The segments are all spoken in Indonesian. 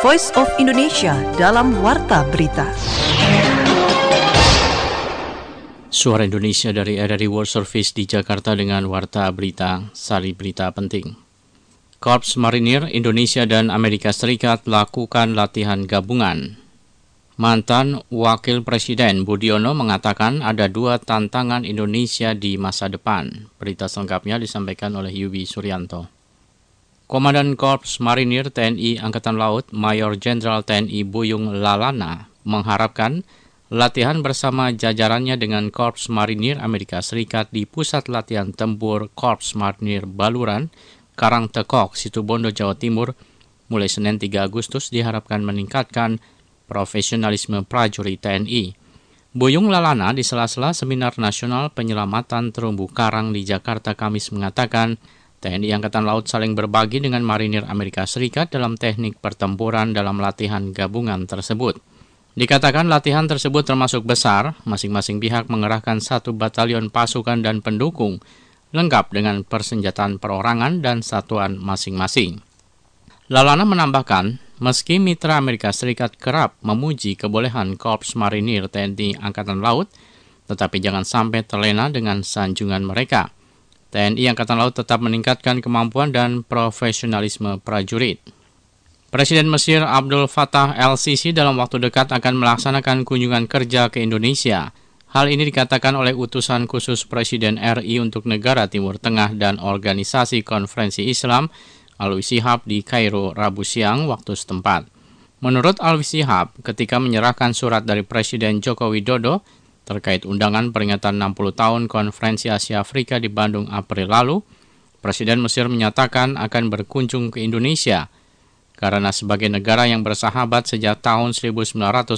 Voice of Indonesia dalam Warta Berita. Suara Indonesia dari RRI World Service di Jakarta dengan Warta Berita, sari berita penting. Korps Marinir Indonesia dan Amerika Serikat melakukan latihan gabungan. Mantan Wakil Presiden Budiono mengatakan ada dua tantangan Indonesia di masa depan. Berita selengkapnya disampaikan oleh Yubi Suryanto. Komandan Korps Marinir TNI Angkatan Laut Mayor Jenderal TNI Buyung Lalana mengharapkan latihan bersama jajarannya dengan Korps Marinir Amerika Serikat di Pusat Latihan Tempur Korps Marinir Baluran, Karangtekok, Situbondo, Jawa Timur, mulai Senin 3 Agustus diharapkan meningkatkan profesionalisme prajurit TNI. Buyung Lalana di sela-sela Seminar Nasional Penyelamatan Terumbu Karang di Jakarta Kamis mengatakan, TNI Angkatan Laut saling berbagi dengan Marinir Amerika Serikat dalam teknik pertempuran dalam latihan gabungan tersebut. Dikatakan latihan tersebut termasuk besar, masing-masing pihak mengerahkan 1 batalion pasukan dan pendukung, lengkap dengan persenjataan perorangan dan satuan masing-masing. Lalana menambahkan, meski mitra Amerika Serikat kerap memuji kebolehan Korps Marinir TNI Angkatan Laut, tetapi jangan sampai terlena dengan sanjungan mereka. TNI Angkatan Laut tetap meningkatkan kemampuan dan profesionalisme prajurit. Presiden Mesir Abdul Fattah el-Sisi dalam waktu dekat akan melaksanakan kunjungan kerja ke Indonesia. Hal ini dikatakan oleh utusan khusus Presiden RI untuk negara Timur Tengah dan Organisasi Konferensi Islam Alwi Shihab di Kairo Rabu siang waktu setempat. Menurut Alwi Shihab, ketika menyerahkan surat dari Presiden Joko Widodo terkait undangan peringatan 60 tahun Konferensi Asia Afrika di Bandung April lalu, Presiden Mesir menyatakan akan berkunjung ke Indonesia karena sebagai negara yang bersahabat sejak tahun 1945,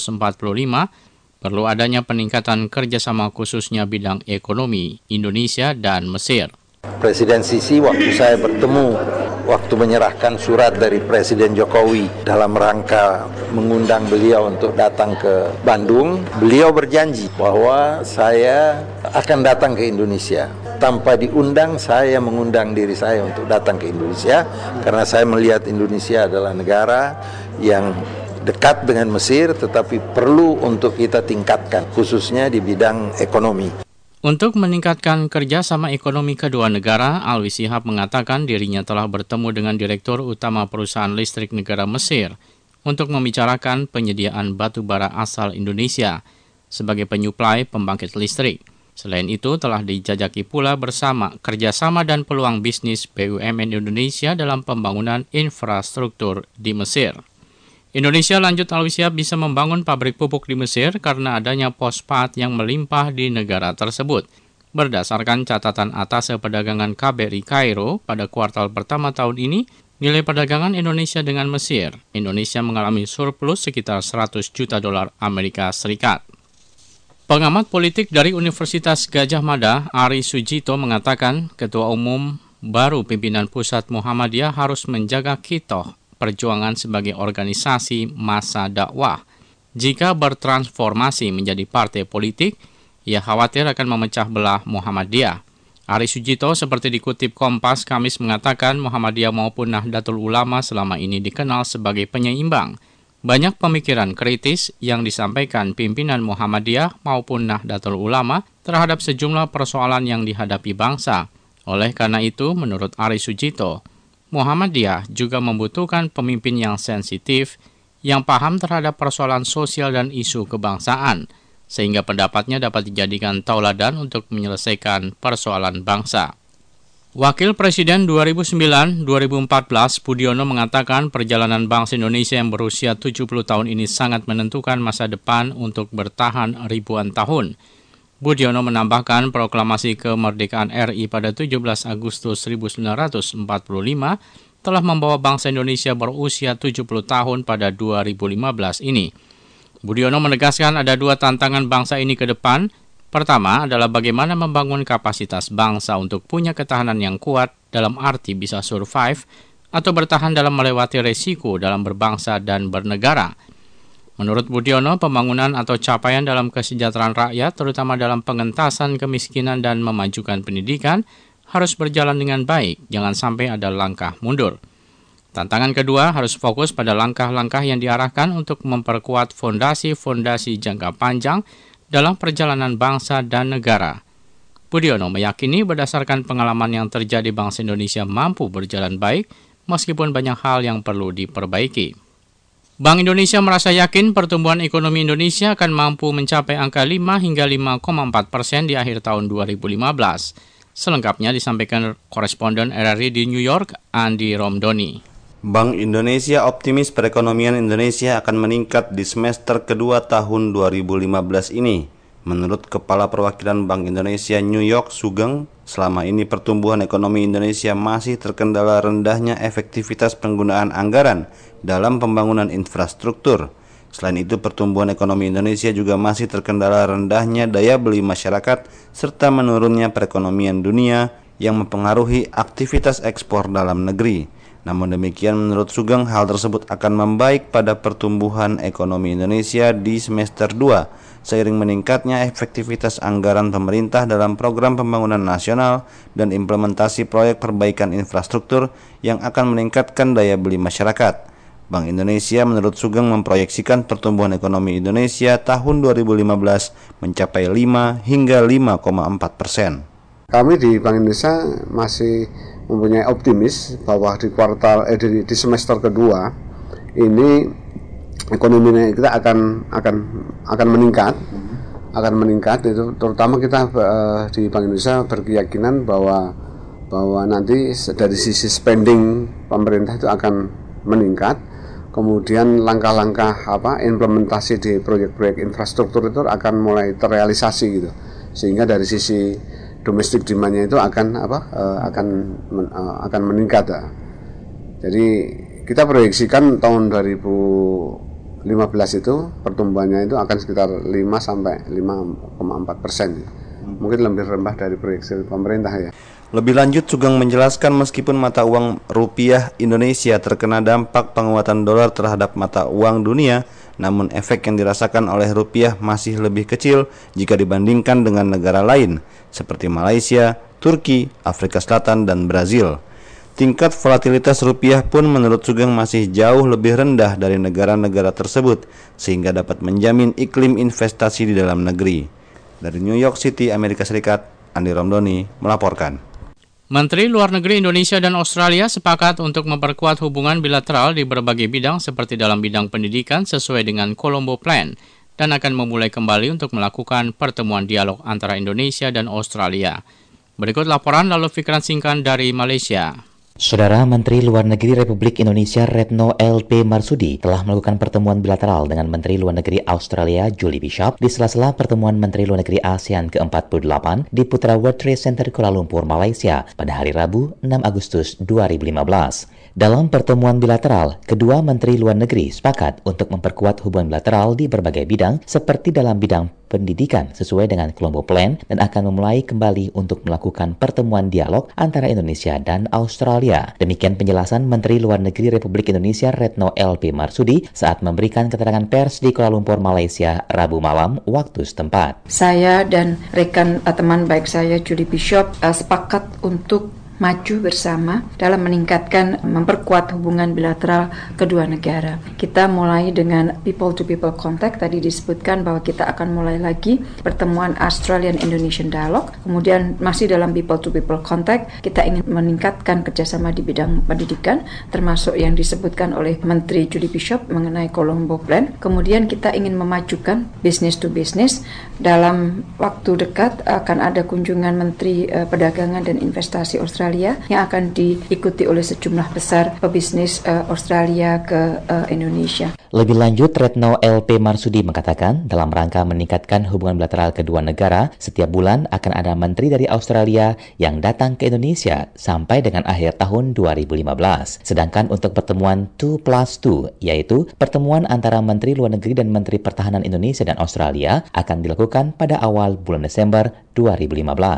perlu adanya peningkatan kerjasama khususnya bidang ekonomi Indonesia dan Mesir. Presiden Sisi waktu saya bertemu, waktu menyerahkan surat dari Presiden Jokowi dalam rangka mengundang beliau untuk datang ke Bandung, beliau berjanji bahwa saya akan datang ke Indonesia. Tanpa diundang, saya mengundang diri saya untuk datang ke Indonesia, karena saya melihat Indonesia adalah negara yang dekat dengan Mesir, tetapi perlu untuk kita tingkatkan, khususnya di bidang ekonomi. Untuk meningkatkan kerjasama ekonomi kedua negara, Alwi Shihab mengatakan dirinya telah bertemu dengan Direktur Utama Perusahaan Listrik Negara Mesir untuk membicarakan penyediaan batu bara asal Indonesia sebagai penyuplai pembangkit listrik. Selain itu, telah dijajaki pula bersama kerjasama dan peluang bisnis BUMN Indonesia dalam pembangunan infrastruktur di Mesir. Indonesia, lanjut Alwi Shihab, bisa membangun pabrik pupuk di Mesir karena adanya fosfat yang melimpah di negara tersebut. Berdasarkan catatan Atase Perdagangan KBRI Kairo pada kuartal pertama tahun ini, nilai perdagangan Indonesia dengan Mesir, Indonesia mengalami surplus sekitar 100 juta dolar Amerika Serikat. Pengamat politik dari Universitas Gadjah Mada, Ari Sujito, mengatakan Ketua Umum baru pimpinan pusat Muhammadiyah harus menjaga kitoh perjuangan sebagai organisasi massa dakwah. Jika bertransformasi menjadi partai politik, ia khawatir akan memecah belah Muhammadiyah. Ari Sujito seperti dikutip Kompas Kamis mengatakan Muhammadiyah maupun Nahdlatul Ulama selama ini dikenal sebagai penyeimbang. Banyak pemikiran kritis yang disampaikan pimpinan Muhammadiyah maupun Nahdlatul Ulama terhadap sejumlah persoalan yang dihadapi bangsa. Oleh karena itu, menurut Ari Sujito, Muhammadiyah juga membutuhkan pemimpin yang sensitif, yang paham terhadap persoalan sosial dan isu kebangsaan, sehingga pendapatnya dapat dijadikan tauladan untuk menyelesaikan persoalan bangsa. Wakil Presiden 2009-2014 Budiono mengatakan perjalanan bangsa Indonesia yang berusia 70 tahun ini sangat menentukan masa depan untuk bertahan ribuan tahun. Budiono menambahkan proklamasi kemerdekaan RI pada 17 Agustus 1945 telah membawa bangsa Indonesia berusia 70 tahun pada 2015 ini. Budiono menegaskan ada dua tantangan bangsa ini ke depan. Pertama adalah bagaimana membangun kapasitas bangsa untuk punya ketahanan yang kuat dalam arti bisa survive atau bertahan dalam melewati resiko dalam berbangsa dan bernegara. Menurut Budiono, pembangunan atau capaian dalam kesejahteraan rakyat, terutama dalam pengentasan kemiskinan dan memajukan pendidikan, harus berjalan dengan baik, jangan sampai ada langkah mundur. Tantangan kedua harus fokus pada langkah-langkah yang diarahkan untuk memperkuat fondasi-fondasi jangka panjang dalam perjalanan bangsa dan negara. Budiono meyakini berdasarkan pengalaman yang terjadi bangsa Indonesia mampu berjalan baik meskipun banyak hal yang perlu diperbaiki. Bank Indonesia merasa yakin pertumbuhan ekonomi Indonesia akan mampu mencapai angka 5 hingga 5,4% di akhir tahun 2015. Selengkapnya disampaikan koresponden RRI di New York, Andi Romdoni. Bank Indonesia optimis perekonomian Indonesia akan meningkat di semester kedua tahun 2015 ini. Menurut Kepala Perwakilan Bank Indonesia New York, Sugeng, selama ini pertumbuhan ekonomi Indonesia masih terkendala rendahnya efektivitas penggunaan anggaran dalam pembangunan infrastruktur. Selain itu, pertumbuhan ekonomi Indonesia juga masih terkendala rendahnya daya beli masyarakat serta menurunnya perekonomian dunia yang mempengaruhi aktivitas ekspor dalam negeri. Namun demikian, menurut Sugeng, hal tersebut akan membaik pada pertumbuhan ekonomi Indonesia di semester 2, seiring meningkatnya efektivitas anggaran pemerintah dalam program pembangunan nasional dan implementasi proyek perbaikan infrastruktur yang akan meningkatkan daya beli masyarakat. Bank Indonesia menurut Sugeng memproyeksikan pertumbuhan ekonomi Indonesia tahun 2015 mencapai 5 hingga 5,4%. Kami di Bank Indonesia masih mempunyai optimis bahwa di semester kedua ini ekonomi kita akan meningkat itu, terutama kita di Bank Indonesia berkeyakinan bahwa nanti dari sisi spending pemerintah itu akan meningkat, kemudian langkah-langkah implementasi di proyek-proyek infrastruktur itu akan mulai terrealisasi gitu, sehingga dari sisi domestic demand-nya itu akan meningkat. Jadi kita proyeksikan tahun 2015 itu pertumbuhannya itu akan sekitar 5 sampai 5,4%. Mungkin lebih rendah dari proyeksi pemerintah ya. Lebih lanjut, Sugeng menjelaskan meskipun mata uang rupiah Indonesia terkena dampak penguatan dolar terhadap mata uang dunia, namun efek yang dirasakan oleh rupiah masih lebih kecil jika dibandingkan dengan negara lain seperti Malaysia, Turki, Afrika Selatan, dan Brazil. Tingkat volatilitas rupiah pun menurut Sugeng masih jauh lebih rendah dari negara-negara tersebut, sehingga dapat menjamin iklim investasi di dalam negeri. Dari New York City, Amerika Serikat, Andi Romdoni melaporkan. Menteri Luar Negeri Indonesia dan Australia sepakat untuk memperkuat hubungan bilateral di berbagai bidang seperti dalam bidang pendidikan sesuai dengan Colombo Plan dan akan memulai kembali untuk melakukan pertemuan dialog antara Indonesia dan Australia. Berikut laporan lalu Fikran Singkan dari Malaysia. Saudara Menteri Luar Negeri Republik Indonesia Retno L.P. Marsudi telah melakukan pertemuan bilateral dengan Menteri Luar Negeri Australia Julie Bishop di sela-sela pertemuan Menteri Luar Negeri ASEAN ke-48 di Putra World Trade Center Kuala Lumpur, Malaysia pada hari Rabu 6 Agustus 2015. Dalam pertemuan bilateral, kedua Menteri Luar Negeri sepakat untuk memperkuat hubungan bilateral di berbagai bidang seperti dalam bidang pendidikan sesuai dengan Colombo Plan dan akan memulai kembali untuk melakukan pertemuan dialog antara Indonesia dan Australia. Demikian penjelasan Menteri Luar Negeri Republik Indonesia Retno L.P. Marsudi saat memberikan keterangan pers di Kuala Lumpur, Malaysia, Rabu malam waktu setempat. Saya dan rekan teman baik saya Julie Bishop sepakat untuk maju bersama dalam memperkuat hubungan bilateral kedua negara. Kita mulai dengan people-to-people contact, tadi disebutkan bahwa kita akan mulai lagi pertemuan Australian-Indonesian Dialogue. Kemudian masih dalam people-to-people contact, kita ingin meningkatkan kerjasama di bidang pendidikan, termasuk yang disebutkan oleh Menteri Julie Bishop mengenai Colombo Plan. Kemudian kita ingin memajukan business to business. Dalam waktu dekat akan ada kunjungan Menteri Perdagangan dan Investasi Australia yang akan diikuti oleh sejumlah besar pebisnis Australia ke Indonesia. Lebih lanjut, Retno L.P. Marsudi mengatakan dalam rangka meningkatkan hubungan bilateral kedua negara, setiap bulan akan ada menteri dari Australia yang datang ke Indonesia sampai dengan akhir tahun 2015. Sedangkan untuk pertemuan 2+2, yaitu pertemuan antara Menteri Luar Negeri dan Menteri Pertahanan Indonesia dan Australia akan dilakukan pada awal bulan Desember 2015.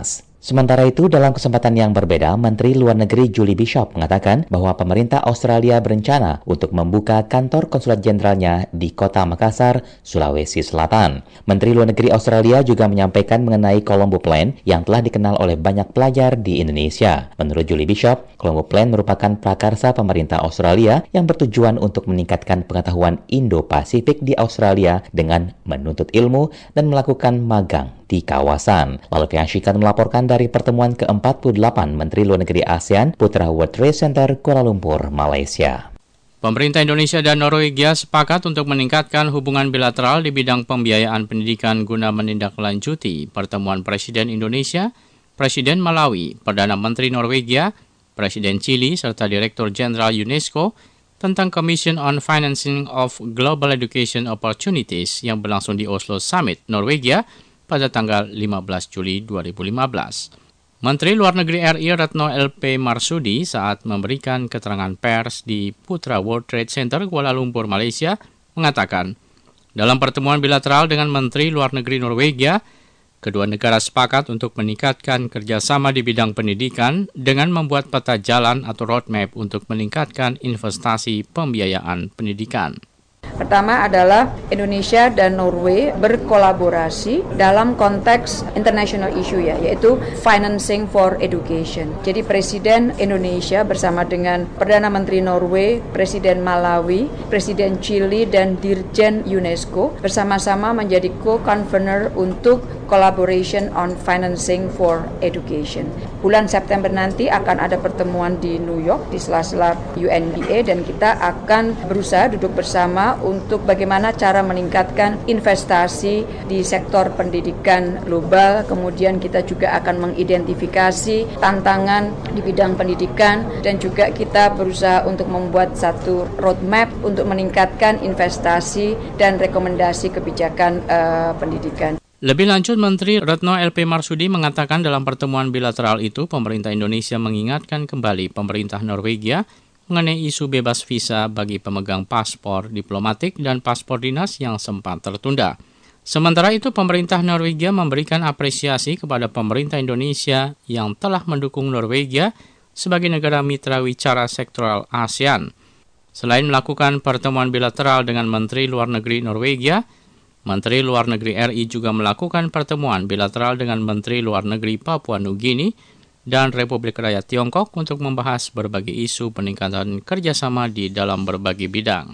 Sementara itu, dalam kesempatan yang berbeda, Menteri Luar Negeri Julie Bishop mengatakan bahwa pemerintah Australia berencana untuk membuka kantor konsulat jenderalnya di Kota Makassar, Sulawesi Selatan. Menteri Luar Negeri Australia juga menyampaikan mengenai Colombo Plan yang telah dikenal oleh banyak pelajar di Indonesia. Menurut Julie Bishop, Colombo Plan merupakan prakarsa pemerintah Australia yang bertujuan untuk meningkatkan pengetahuan Indo-Pasifik di Australia dengan menuntut ilmu dan melakukan magang di kawasan. Lalu Fianshikan melaporkan dari pertemuan ke-48 Menteri Luar Negeri ASEAN Putra World Trade Center Kuala Lumpur, Malaysia. Pemerintah Indonesia dan Norwegia sepakat untuk meningkatkan hubungan bilateral di bidang pembiayaan pendidikan guna menindaklanjuti pertemuan Presiden Indonesia, Presiden Malawi, Perdana Menteri Norwegia, Presiden Chili, serta Direktur Jenderal UNESCO tentang Commission on Financing of Global Education Opportunities yang berlangsung di Oslo Summit, Norwegia, pada tanggal 15 Juli 2015. Menteri Luar Negeri RI Retno LP Marsudi saat memberikan keterangan pers di Putra World Trade Center Kuala Lumpur, Malaysia, mengatakan, dalam pertemuan bilateral dengan Menteri Luar Negeri Norwegia, kedua negara sepakat untuk meningkatkan kerjasama di bidang pendidikan dengan membuat peta jalan atau roadmap untuk meningkatkan investasi pembiayaan pendidikan. Pertama adalah Indonesia dan Norway berkolaborasi dalam konteks international issue yaitu financing for education. Jadi Presiden Indonesia bersama dengan Perdana Menteri Norway, Presiden Malawi, Presiden Chili dan Dirjen UNESCO bersama-sama menjadi co-convener untuk collaboration on financing for education. Bulan September nanti akan ada pertemuan di New York di sela-sela UNBA dan kita akan berusaha duduk bersama untuk bagaimana cara meningkatkan investasi di sektor pendidikan global. Kemudian kita juga akan mengidentifikasi tantangan di bidang pendidikan dan juga kita berusaha untuk membuat satu roadmap untuk meningkatkan investasi dan rekomendasi kebijakan pendidikan. Lebih lanjut, Menteri Retno LP Marsudi mengatakan dalam pertemuan bilateral itu, pemerintah Indonesia mengingatkan kembali pemerintah Norwegia mengenai isu bebas visa bagi pemegang paspor diplomatik dan paspor dinas yang sempat tertunda. Sementara itu, pemerintah Norwegia memberikan apresiasi kepada pemerintah Indonesia yang telah mendukung Norwegia sebagai negara mitra wicara sektoral ASEAN. Selain melakukan pertemuan bilateral dengan Menteri Luar Negeri Norwegia, Menteri Luar Negeri RI juga melakukan pertemuan bilateral dengan Menteri Luar Negeri Papua Nugini dan Republik Rakyat Tiongkok untuk membahas berbagai isu peningkatan kerjasama di dalam berbagai bidang.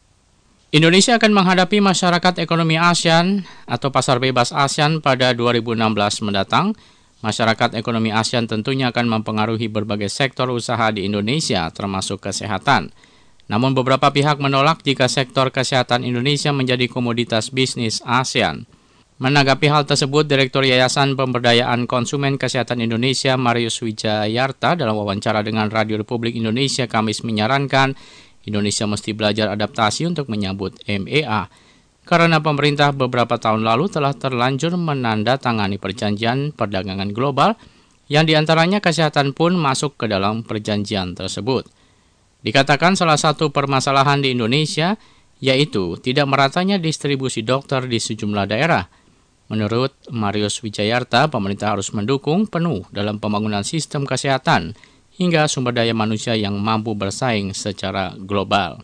Indonesia akan menghadapi masyarakat ekonomi ASEAN atau pasar bebas ASEAN pada 2016 mendatang. Masyarakat ekonomi ASEAN tentunya akan mempengaruhi berbagai sektor usaha di Indonesia, termasuk kesehatan. Namun beberapa pihak menolak jika sektor kesehatan Indonesia menjadi komoditas bisnis ASEAN. Menanggapi hal tersebut, Direktur Yayasan Pemberdayaan Konsumen Kesehatan Indonesia Marius Wijayarta dalam wawancara dengan Radio Republik Indonesia Kamis menyarankan Indonesia mesti belajar adaptasi untuk menyambut MEA. Karena pemerintah beberapa tahun lalu telah terlanjur menandatangani perjanjian perdagangan global yang diantaranya kesehatan pun masuk ke dalam perjanjian tersebut. Dikatakan salah satu permasalahan di Indonesia yaitu tidak meratanya distribusi dokter di sejumlah daerah. Menurut Marius Wijayarta, pemerintah harus mendukung penuh dalam pembangunan sistem kesehatan hingga sumber daya manusia yang mampu bersaing secara global.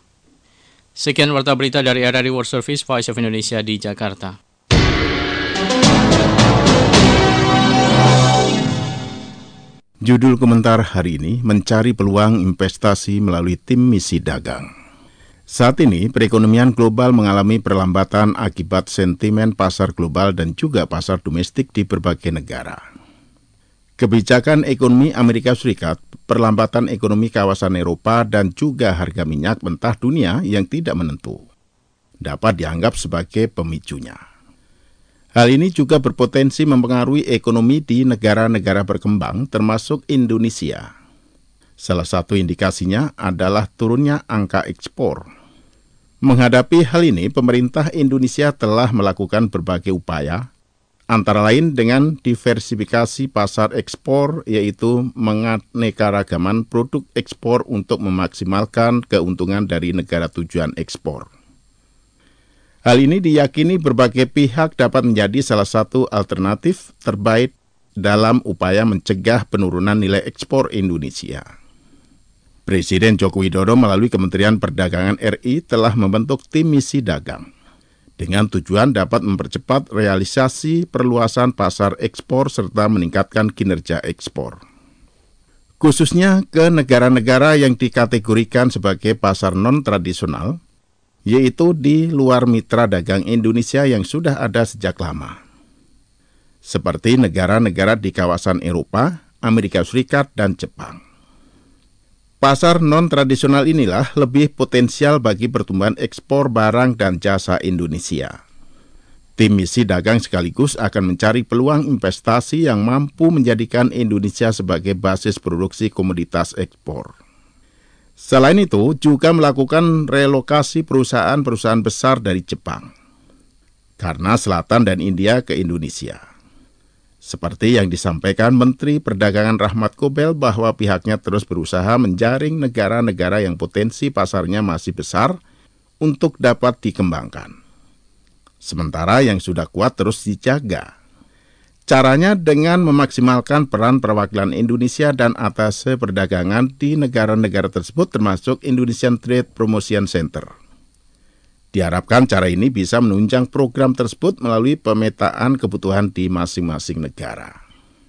Sekian warta berita dari RRI World Service Voice of Indonesia di Jakarta. Judul komentar hari ini, mencari peluang investasi melalui tim misi dagang. Saat ini, perekonomian global mengalami perlambatan akibat sentimen pasar global dan juga pasar domestik di berbagai negara. Kebijakan ekonomi Amerika Serikat, perlambatan ekonomi kawasan Eropa, dan juga harga minyak mentah dunia yang tidak menentu dapat dianggap sebagai pemicunya. Hal ini juga berpotensi mempengaruhi ekonomi di negara-negara berkembang, termasuk Indonesia. Salah satu indikasinya adalah turunnya angka ekspor. Menghadapi hal ini, pemerintah Indonesia telah melakukan berbagai upaya, antara lain dengan diversifikasi pasar ekspor, yaitu menganekaragaman produk ekspor untuk memaksimalkan keuntungan dari negara tujuan ekspor. Hal ini diyakini berbagai pihak dapat menjadi salah satu alternatif terbaik dalam upaya mencegah penurunan nilai ekspor Indonesia. Presiden Joko Widodo melalui Kementerian Perdagangan RI telah membentuk tim misi dagang dengan tujuan dapat mempercepat realisasi perluasan pasar ekspor serta meningkatkan kinerja ekspor. Khususnya ke negara-negara yang dikategorikan sebagai pasar non-tradisional, yaitu di luar mitra dagang Indonesia yang sudah ada sejak lama. Seperti negara-negara di kawasan Eropa, Amerika Serikat, dan Jepang. Pasar non-tradisional inilah lebih potensial bagi pertumbuhan ekspor barang dan jasa Indonesia. Tim misi dagang sekaligus akan mencari peluang investasi yang mampu menjadikan Indonesia sebagai basis produksi komoditas ekspor. Selain itu, juga melakukan relokasi perusahaan-perusahaan besar dari Jepang, karena Selatan dan India ke Indonesia. Seperti yang disampaikan Menteri Perdagangan Rahmat Gobel bahwa pihaknya terus berusaha menjaring negara-negara yang potensi pasarnya masih besar untuk dapat dikembangkan. Sementara yang sudah kuat terus dijaga. Caranya dengan memaksimalkan peran perwakilan Indonesia dan atase perdagangan di negara-negara tersebut termasuk Indonesian Trade Promotion Center. Diharapkan cara ini bisa menunjang program tersebut melalui pemetaan kebutuhan di masing-masing negara.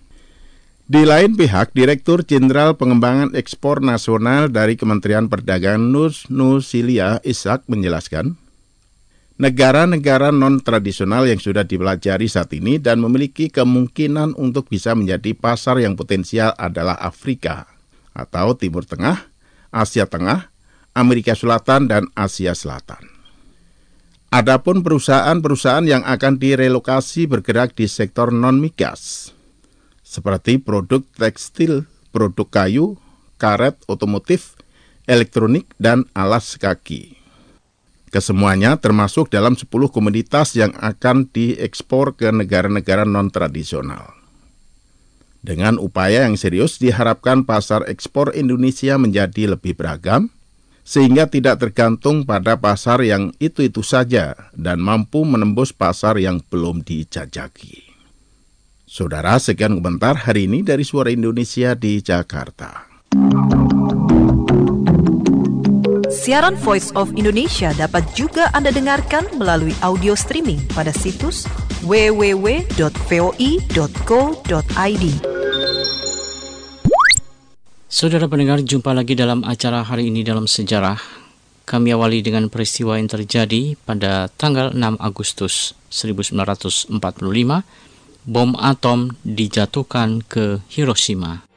Di lain pihak, Direktur Jenderal Pengembangan Ekspor Nasional dari Kementerian Perdagangan Nusilia Ishak menjelaskan, negara-negara non-tradisional yang sudah dipelajari saat ini dan memiliki kemungkinan untuk bisa menjadi pasar yang potensial adalah Afrika atau Timur Tengah, Asia Tengah, Amerika Selatan, dan Asia Selatan. Adapun perusahaan-perusahaan yang akan direlokasi bergerak di sektor non-migas, seperti produk tekstil, produk kayu, karet, otomotif, elektronik, dan alas kaki. Kesemuanya termasuk dalam 10 komoditas yang akan diekspor ke negara-negara non-tradisional. Dengan upaya yang serius diharapkan pasar ekspor Indonesia menjadi lebih beragam, sehingga tidak tergantung pada pasar yang itu-itu saja dan mampu menembus pasar yang belum dijajaki. Saudara, sekian komentar hari ini dari Suara Indonesia di Jakarta. Siaran Voice of Indonesia dapat juga Anda dengarkan melalui audio streaming pada situs www.voi.co.id. Saudara pendengar, jumpa lagi dalam acara hari ini dalam sejarah. Kami awali dengan peristiwa yang terjadi pada tanggal 6 Agustus 1945. Bom atom dijatuhkan ke Hiroshima.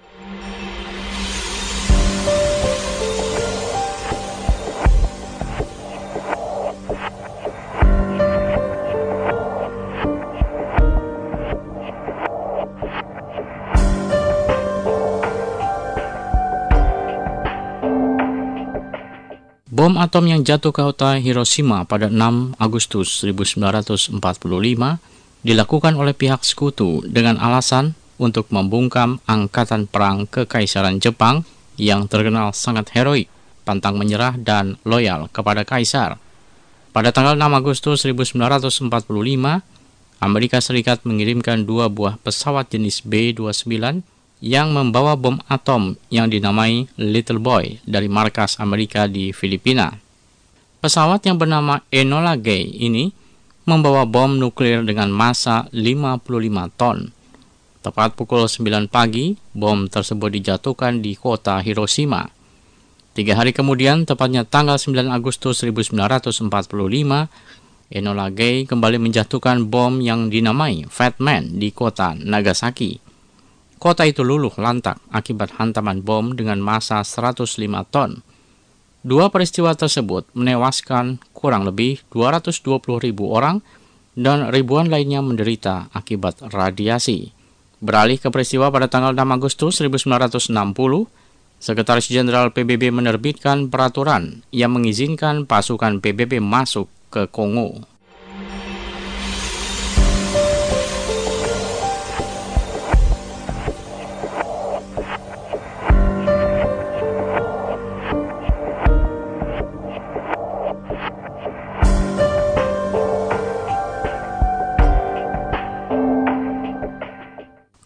Bom atom yang jatuh ke kota Hiroshima pada 6 Agustus 1945 dilakukan oleh pihak sekutu dengan alasan untuk membungkam angkatan perang Kekaisaran Jepang yang terkenal sangat heroik, pantang menyerah, dan loyal kepada kaisar. Pada tanggal 6 Agustus 1945, Amerika Serikat mengirimkan 2 buah pesawat jenis B-29 yang membawa bom atom yang dinamai Little Boy dari markas Amerika di Filipina. Pesawat yang bernama Enola Gay ini membawa bom nuklir dengan massa 55 ton. Tepat pukul 9 pagi, bom tersebut dijatuhkan di kota Hiroshima. 3 hari kemudian, tepatnya tanggal 9 Agustus 1945, Enola Gay kembali menjatuhkan bom yang dinamai Fat Man di kota Nagasaki. Kota itu luluh lantak akibat hantaman bom dengan massa 105 ton. 2 peristiwa tersebut menewaskan kurang lebih 220.000 orang dan ribuan lainnya menderita akibat radiasi. Beralih ke peristiwa pada tanggal 6 Agustus 1960, Sekretaris Jenderal PBB menerbitkan peraturan yang mengizinkan pasukan PBB masuk ke Kongo.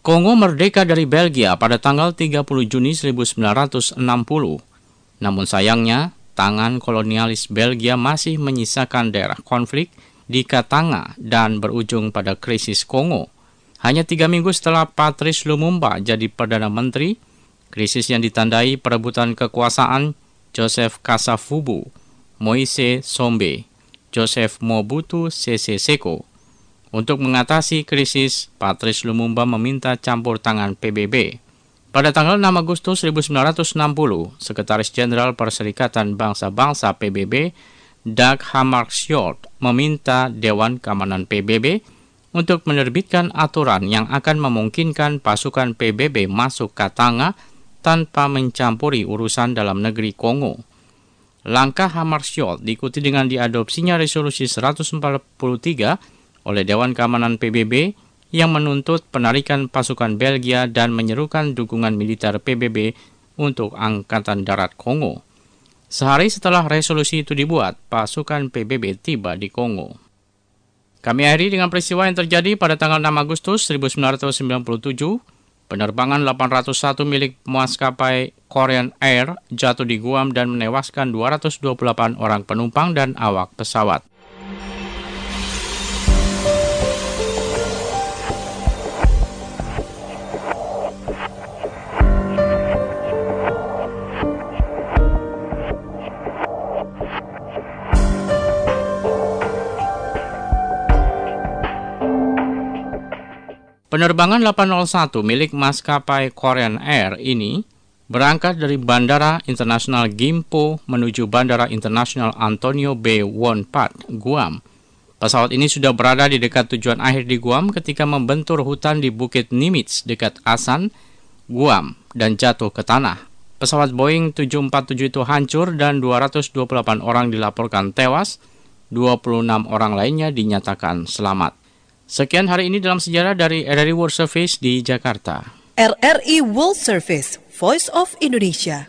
Kongo merdeka dari Belgia pada tanggal 30 Juni 1960. Namun sayangnya, tangan kolonialis Belgia masih menyisakan daerah konflik di Katanga dan berujung pada krisis Kongo. Hanya 3 minggu setelah Patrice Lumumba jadi Perdana Menteri, krisis yang ditandai perebutan kekuasaan Joseph Kasavubu, Moise Sombe, Joseph Mobutu Sese Seko. Untuk mengatasi krisis, Patrice Lumumba meminta campur tangan PBB. Pada tanggal 6 Agustus 1960, Sekretaris Jenderal Perserikatan Bangsa-Bangsa PBB, Dag Hammarskjöld, meminta Dewan Keamanan PBB untuk menerbitkan aturan yang akan memungkinkan pasukan PBB masuk Katanga tanpa mencampuri urusan dalam negeri Kongo. Langkah Hammarskjöld diikuti dengan diadopsinya Resolusi 143 oleh Dewan Keamanan PBB yang menuntut penarikan pasukan Belgia dan menyerukan dukungan militer PBB untuk Angkatan Darat Kongo. Sehari setelah resolusi itu dibuat, pasukan PBB tiba di Kongo. Kami akhiri dengan peristiwa yang terjadi pada tanggal 6 Agustus 1997. Penerbangan 801 milik maskapai Korean Air jatuh di Guam dan menewaskan 228 orang penumpang dan awak pesawat. Penerbangan 801 milik maskapai Korean Air ini berangkat dari Bandara Internasional Gimpo menuju Bandara Internasional Antonio B. Wonpat, Guam. Pesawat ini sudah berada di dekat tujuan akhir di Guam ketika membentur hutan di Bukit Nimitz dekat Asan, Guam, dan jatuh ke tanah. Pesawat Boeing 747 itu hancur dan 228 orang dilaporkan tewas, 26 orang lainnya dinyatakan selamat. Sekian hari ini dalam sejarah dari RRI World Service di Jakarta. RRI World Service, Voice of Indonesia.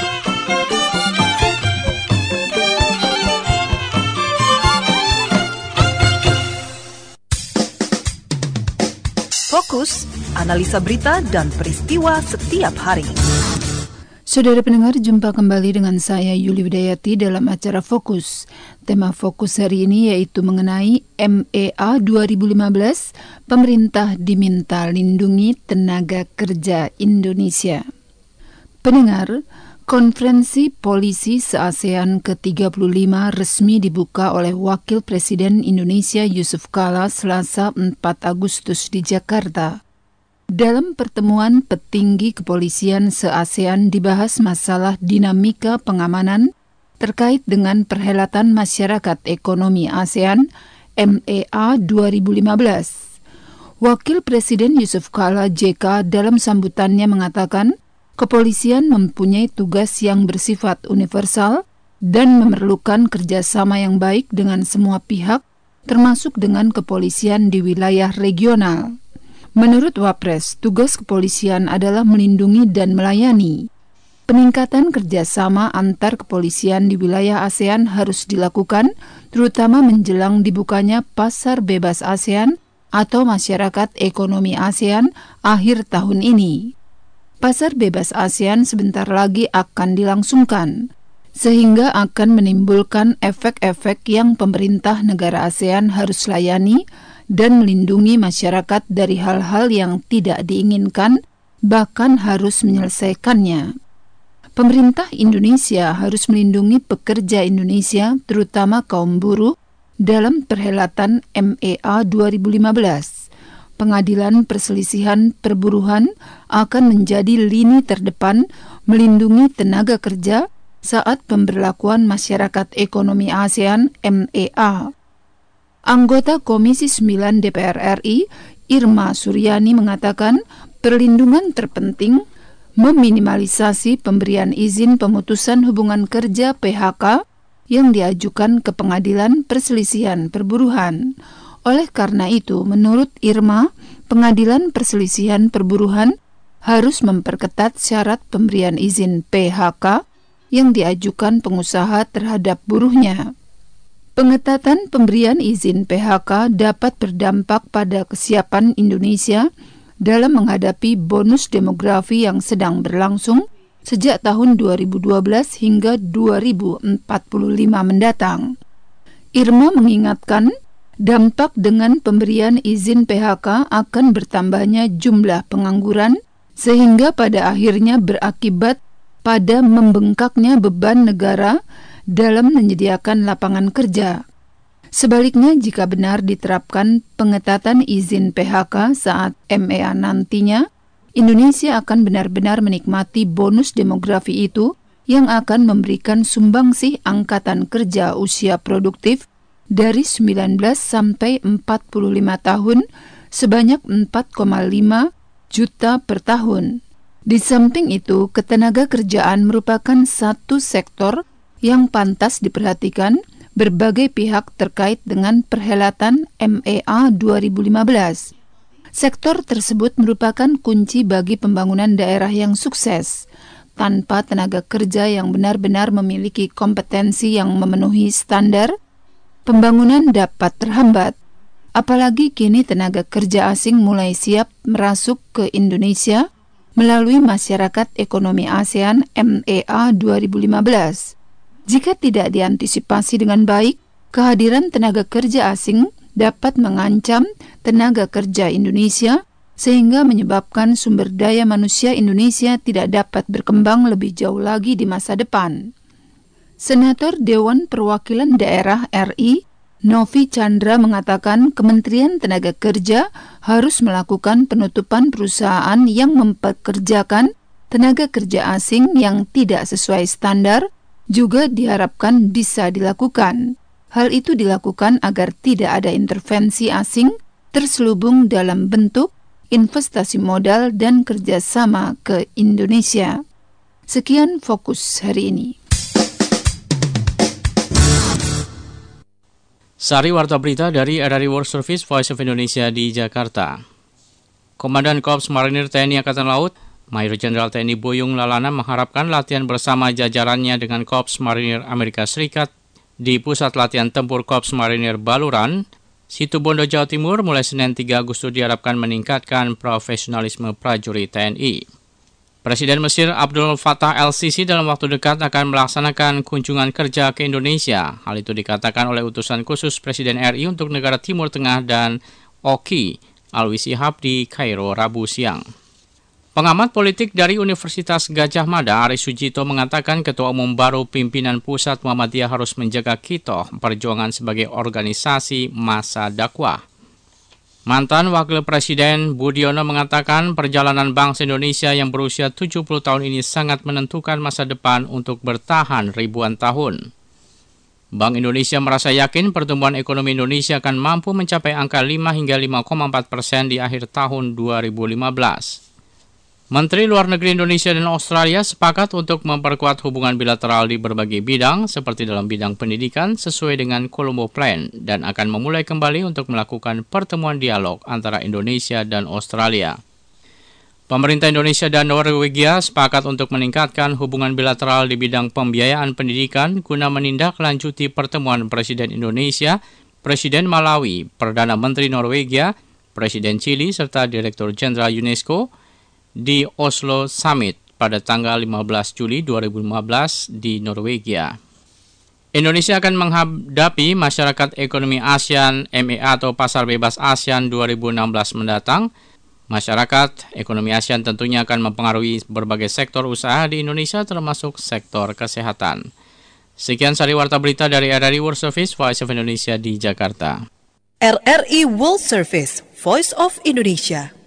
Fokus, analisa berita dan peristiwa setiap hari. Saudara pendengar, jumpa kembali dengan saya Yuli Widayati dalam acara Fokus. Tema Fokus hari ini yaitu mengenai MEA 2015, pemerintah diminta lindungi tenaga kerja Indonesia. Pendengar, konferensi polisi se-ASEAN ke-35 resmi dibuka oleh Wakil Presiden Indonesia Yusuf Kala Selasa 4 Agustus di Jakarta. Dalam pertemuan petinggi kepolisian se-ASEAN dibahas masalah dinamika pengamanan terkait dengan Perhelatan Masyarakat Ekonomi ASEAN MEA 2015. Wakil Presiden Yusuf Kala JK dalam sambutannya mengatakan, kepolisian mempunyai tugas yang bersifat universal dan memerlukan kerjasama yang baik dengan semua pihak, termasuk dengan kepolisian di wilayah regional. Menurut Wapres, tugas kepolisian adalah melindungi dan melayani. Peningkatan kerjasama antar kepolisian di wilayah ASEAN harus dilakukan, terutama menjelang dibukanya Pasar Bebas ASEAN atau Masyarakat Ekonomi ASEAN akhir tahun ini. Pasar Bebas ASEAN sebentar lagi akan dilangsungkan, sehingga akan menimbulkan efek-efek yang pemerintah negara ASEAN harus layani dan melindungi masyarakat dari hal-hal yang tidak diinginkan, bahkan harus menyelesaikannya. Pemerintah Indonesia harus melindungi pekerja Indonesia, terutama kaum buruh, dalam perhelatan MEA 2015. Pengadilan Perselisihan Perburuhan akan menjadi lini terdepan melindungi tenaga kerja saat pemberlakuan Masyarakat Ekonomi ASEAN MEA. Anggota Komisi 9 DPR RI, Irma Suryani mengatakan perlindungan terpenting meminimalisasi pemberian izin pemutusan hubungan kerja PHK yang diajukan ke Pengadilan Perselisihan Perburuhan. Oleh karena itu, menurut Irma, Pengadilan Perselisihan Perburuhan harus memperketat syarat pemberian izin PHK yang diajukan pengusaha terhadap buruhnya. Pengetatan pemberian izin PHK dapat berdampak pada kesiapan Indonesia dalam menghadapi bonus demografi yang sedang berlangsung sejak tahun 2012 hingga 2045 mendatang. Irma mengingatkan dampak dengan pemberian izin PHK akan bertambahnya jumlah pengangguran sehingga pada akhirnya berakibat pada membengkaknya beban negara dalam menyediakan lapangan kerja. Sebaliknya, jika benar diterapkan pengetatan izin PHK saat MEA nantinya, Indonesia akan benar-benar menikmati bonus demografi itu yang akan memberikan sumbangsih angkatan kerja usia produktif dari 19 sampai 45 tahun sebanyak 4,5 juta per tahun. Di samping itu, ketenaga kerjaan merupakan satu sektor yang pantas diperhatikan berbagai pihak terkait dengan perhelatan MEA 2015. Sektor tersebut merupakan kunci bagi pembangunan daerah yang sukses. Tanpa tenaga kerja yang benar-benar memiliki kompetensi yang memenuhi standar, pembangunan dapat terhambat. Apalagi kini tenaga kerja asing mulai siap merasuk ke Indonesia melalui Masyarakat Ekonomi ASEAN MEA 2015. Jika tidak diantisipasi dengan baik, kehadiran tenaga kerja asing dapat mengancam tenaga kerja Indonesia sehingga menyebabkan sumber daya manusia Indonesia tidak dapat berkembang lebih jauh lagi di masa depan. Senator Dewan Perwakilan Daerah RI Novi Chandra mengatakan Kementerian Tenaga Kerja harus melakukan penutupan perusahaan yang mempekerjakan tenaga kerja asing yang tidak sesuai standar juga diharapkan bisa dilakukan. Hal itu dilakukan agar tidak ada intervensi asing terselubung dalam bentuk investasi modal dan kerjasama ke Indonesia. Sekian fokus hari ini. Sari Warta Berita dari RRI World Service Voice of Indonesia di Jakarta. Komandan Korps Marinir TNI Angkatan Laut, Mayor Jenderal TNI Buyung Lalana mengharapkan latihan bersama jajarannya dengan Korps Marinir Amerika Serikat di Pusat Latihan Tempur Korps Marinir Baluran, Situbondo, Jawa Timur mulai Senin 3 Agustus diharapkan meningkatkan profesionalisme prajurit TNI. Presiden Mesir Abdul Fattah el-Sisi dalam waktu dekat akan melaksanakan kunjungan kerja ke Indonesia. Hal itu dikatakan oleh utusan khusus Presiden RI untuk negara Timur Tengah dan Oki, Alwi Shihab di Kairo, Rabu siang. Pengamat politik dari Universitas Gajah Mada, Aris Sujito mengatakan Ketua Umum baru pimpinan Pusat Muhammadiyah harus menjaga kitoh perjuangan sebagai organisasi massa dakwah. Mantan Wakil Presiden Budiono mengatakan perjalanan bangsa Indonesia yang berusia 70 tahun ini sangat menentukan masa depan untuk bertahan ribuan tahun. Bank Indonesia merasa yakin pertumbuhan ekonomi Indonesia akan mampu mencapai angka 5 hingga 5,4% di akhir tahun 2015. Menteri Luar Negeri Indonesia dan Australia sepakat untuk memperkuat hubungan bilateral di berbagai bidang, seperti dalam bidang pendidikan sesuai dengan Colombo Plan, dan akan memulai kembali untuk melakukan pertemuan dialog antara Indonesia dan Australia. Pemerintah Indonesia dan Norwegia sepakat untuk meningkatkan hubungan bilateral di bidang pembiayaan pendidikan guna menindaklanjuti pertemuan Presiden Indonesia, Presiden Malawi, Perdana Menteri Norwegia, Presiden Chili, serta Direktur Jenderal UNESCO di Oslo Summit pada tanggal 15 Juli 2015 di Norwegia. Indonesia akan menghadapi Masyarakat Ekonomi ASEAN MEA atau Pasar Bebas ASEAN 2016 mendatang. Masyarakat Ekonomi ASEAN tentunya akan mempengaruhi berbagai sektor usaha di Indonesia termasuk sektor kesehatan. Sekian sari warta berita dari RRI World Service Voice of Indonesia di Jakarta. RRI World Service Voice of Indonesia.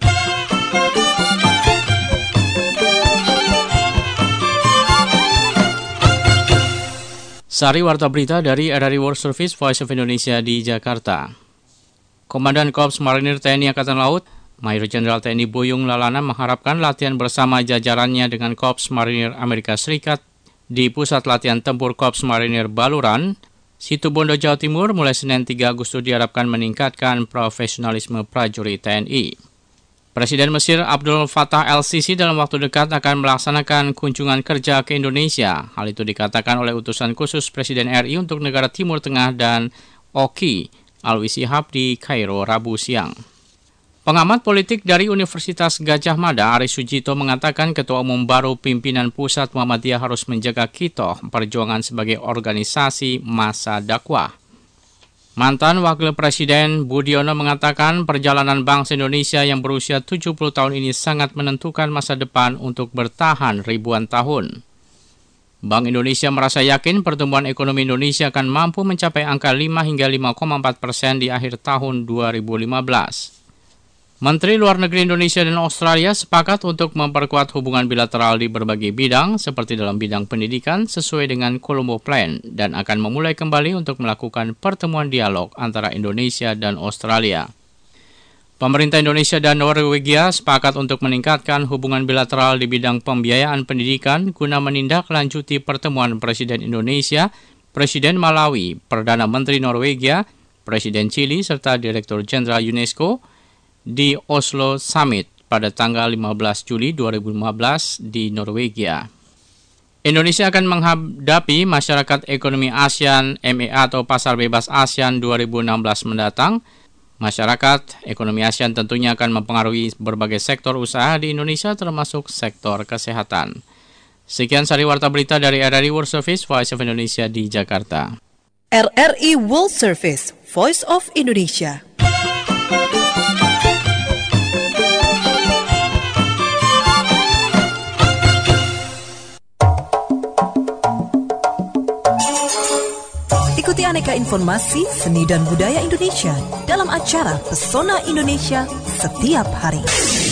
Sari warta berita dari RRI World Service Voice of Indonesia di Jakarta. Komandan Korps Marinir TNI Angkatan Laut, Mayor Jenderal TNI Buyung Lalana mengharapkan latihan bersama jajarannya dengan Korps Marinir Amerika Serikat di Pusat Latihan Tempur Korps Marinir Baluran, Situbondo, Jawa Timur mulai Senin 3 Agustus diharapkan meningkatkan profesionalisme prajurit TNI. Presiden Mesir Abdul Fattah el-Sisi dalam waktu dekat akan melaksanakan kunjungan kerja ke Indonesia. Hal itu dikatakan oleh utusan khusus Presiden RI untuk negara Timur Tengah dan Oki, Alwi Shihab di Kairo, Rabu siang. Pengamat politik dari Universitas Gadjah Mada, Aris Sujito, mengatakan Ketua Umum baru pimpinan Pusat Muhammadiyah harus menjaga kitoh perjuangan sebagai organisasi massa dakwah. Mantan Wakil Presiden Budiono mengatakan perjalanan bangsa Indonesia yang berusia 70 tahun ini sangat menentukan masa depan untuk bertahan ribuan tahun. Bank Indonesia merasa yakin pertumbuhan ekonomi Indonesia akan mampu mencapai angka 5 hingga 5,4% di akhir tahun 2015. Menteri Luar Negeri Indonesia dan Australia sepakat untuk memperkuat hubungan bilateral di berbagai bidang, seperti dalam bidang pendidikan sesuai dengan Colombo Plan, dan akan memulai kembali untuk melakukan pertemuan dialog antara Indonesia dan Australia. Pemerintah Indonesia dan Norwegia sepakat untuk meningkatkan hubungan bilateral di bidang pembiayaan pendidikan guna menindaklanjuti pertemuan Presiden Indonesia, Presiden Malawi, Perdana Menteri Norwegia, Presiden Chili, serta Direktur Jenderal UNESCO di Oslo Summit pada tanggal 15 Juli 2015 di Norwegia. Indonesia akan menghadapi Masyarakat Ekonomi ASEAN MEA atau Pasar Bebas ASEAN 2016 mendatang. Masyarakat Ekonomi ASEAN tentunya akan mempengaruhi berbagai sektor usaha di Indonesia termasuk sektor kesehatan. Sekian sari warta berita dari RRI World Service Voice of Indonesia di Jakarta. RRI World Service Voice of Indonesia. Ikuti aneka informasi seni dan budaya Indonesia dalam acara Pesona Indonesia setiap hari.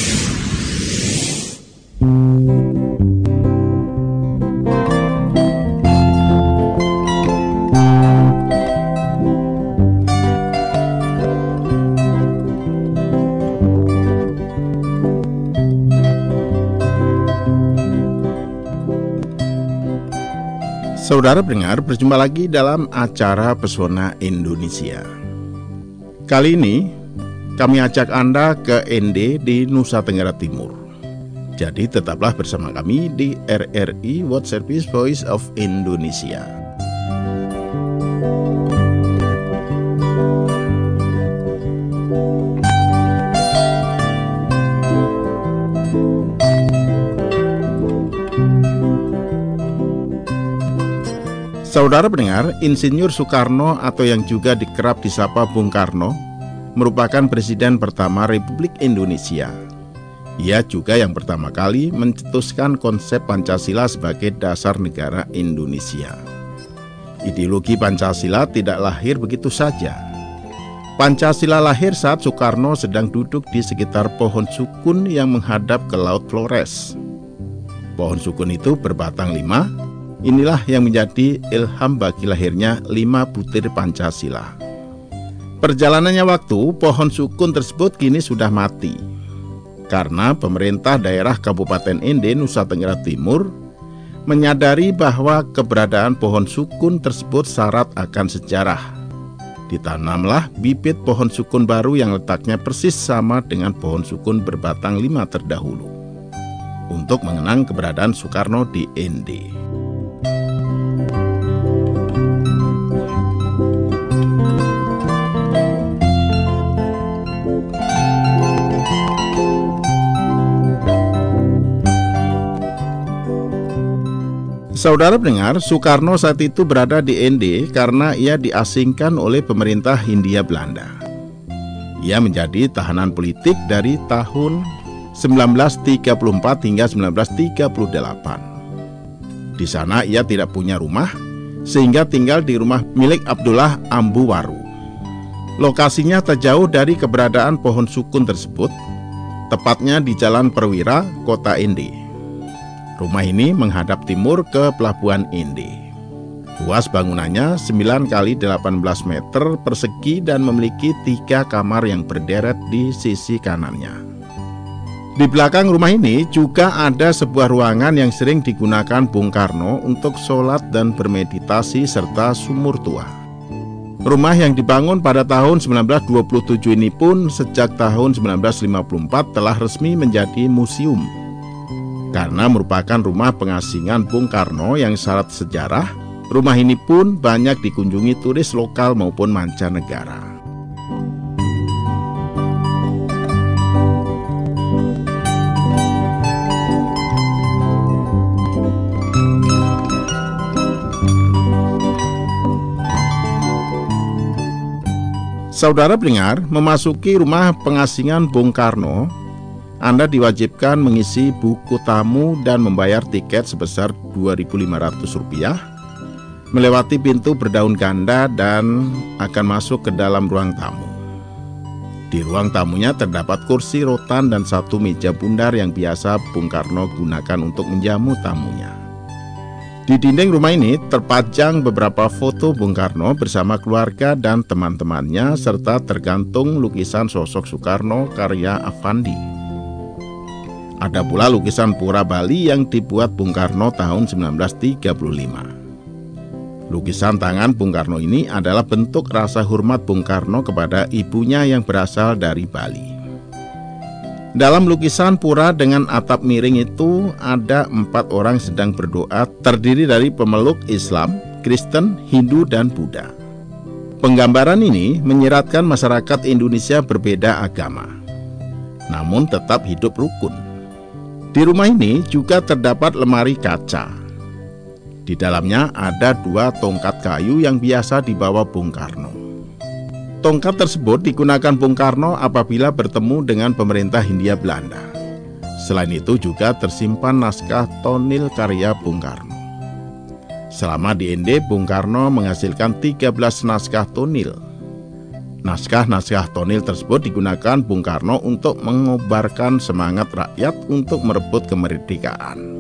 Saudara pendengar, berjumpa lagi dalam acara Pesona Indonesia. Kali ini kami ajak Anda ke ND di Nusa Tenggara Timur. Jadi tetaplah bersama kami di RRI World Service Voice of Indonesia. Saudara pendengar, Insinyur Soekarno atau yang juga dikerap disapa Bung Karno merupakan presiden pertama Republik Indonesia. Ia juga yang pertama kali mencetuskan konsep Pancasila sebagai dasar negara Indonesia. Ideologi Pancasila tidak lahir begitu saja. Pancasila lahir saat Soekarno sedang duduk di sekitar pohon sukun yang menghadap ke Laut Flores. Pohon sukun itu berbatang 5. Inilah yang menjadi ilham bagi lahirnya 5 butir Pancasila. Perjalanannya waktu, pohon sukun tersebut kini sudah mati. Karena pemerintah daerah Kabupaten ND, Nusa Tenggara Timur, menyadari bahwa keberadaan pohon sukun tersebut syarat akan sejarah. Ditanamlah bibit pohon sukun baru yang letaknya persis sama dengan pohon sukun berbatang 5 terdahulu, untuk mengenang keberadaan Soekarno di ND. Saudara pendengar, Soekarno saat itu berada di ND karena ia diasingkan oleh pemerintah Hindia Belanda. Ia menjadi tahanan politik dari tahun 1934 hingga 1938. Di sana ia tidak punya rumah, sehingga tinggal di rumah milik Abdullah Ambuwaru. Lokasinya tak jauh dari keberadaan pohon sukun tersebut, tepatnya di Jalan Perwira, Kota ND. Rumah ini menghadap timur ke Pelabuhan ND. Luas bangunannya 9 kali 18 meter persegi dan memiliki 3 kamar yang berderet di sisi kanannya. Di belakang rumah ini juga ada sebuah ruangan yang sering digunakan Bung Karno untuk sholat dan bermeditasi serta sumur tua. Rumah yang dibangun pada tahun 1927 ini pun sejak tahun 1954 telah resmi menjadi museum. Karena merupakan rumah pengasingan Bung Karno yang syarat sejarah, rumah ini pun banyak dikunjungi turis lokal maupun mancanegara. Saudara pendengar, memasuki rumah pengasingan Bung Karno, Anda diwajibkan mengisi buku tamu dan membayar tiket sebesar Rp2.500, melewati pintu berdaun ganda dan akan masuk ke dalam ruang tamu. Di ruang tamunya terdapat kursi rotan dan satu meja bundar yang biasa Bung Karno gunakan untuk menjamu tamunya. Di dinding rumah ini terpajang beberapa foto Bung Karno bersama keluarga dan teman-temannya serta tergantung lukisan sosok Soekarno karya Affandi. Ada pula lukisan Pura Bali yang dibuat Bung Karno tahun 1935. Lukisan tangan Bung Karno ini adalah bentuk rasa hormat Bung Karno kepada ibunya yang berasal dari Bali. Dalam lukisan pura dengan atap miring itu ada 4 orang sedang berdoa, terdiri dari pemeluk Islam, Kristen, Hindu, dan Buddha. Penggambaran ini menyiratkan masyarakat Indonesia berbeda agama, namun tetap hidup rukun. Di rumah ini juga terdapat lemari kaca. Di dalamnya ada 2 tongkat kayu yang biasa dibawa Bung Karno. Tongkat tersebut digunakan Bung Karno apabila bertemu dengan pemerintah Hindia Belanda. Selain itu juga tersimpan naskah tonil karya Bung Karno. Selama di ND, Bung Karno menghasilkan 13 naskah tonil. Naskah-naskah tonil tersebut digunakan Bung Karno untuk mengobarkan semangat rakyat untuk merebut kemerdekaan.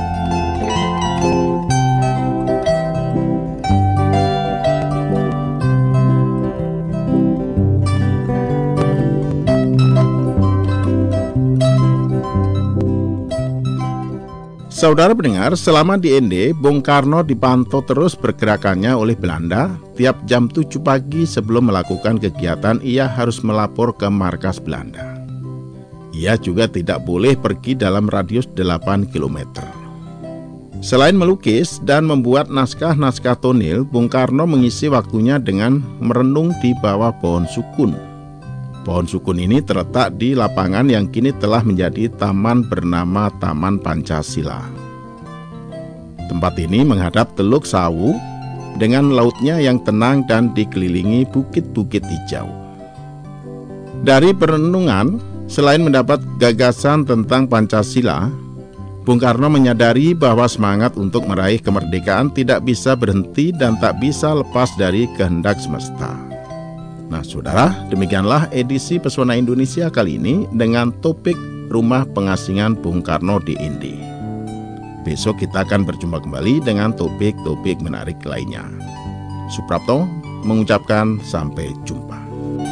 Saudara pendengar, selama di ND, Bung Karno dipantau terus pergerakannya oleh Belanda. Tiap jam 7 pagi sebelum melakukan kegiatan, ia harus melapor ke markas Belanda. Ia juga tidak boleh pergi dalam radius 8 km. Selain melukis dan membuat naskah-naskah tonil, Bung Karno mengisi waktunya dengan merenung di bawah pohon sukun. Pohon sukun ini terletak di lapangan yang kini telah menjadi taman bernama Taman Pancasila. Tempat ini menghadap Teluk Sawu dengan lautnya yang tenang dan dikelilingi bukit-bukit hijau. Dari perenungan, selain mendapat gagasan tentang Pancasila, Bung Karno menyadari bahwa semangat untuk meraih kemerdekaan tidak bisa berhenti dan tak bisa lepas dari kehendak semesta. Nah saudara, demikianlah edisi Pesona Indonesia kali ini dengan topik Rumah Pengasingan Bung Karno di ND. Besok kita akan berjumpa kembali dengan topik-topik menarik lainnya. Suprapto mengucapkan sampai jumpa.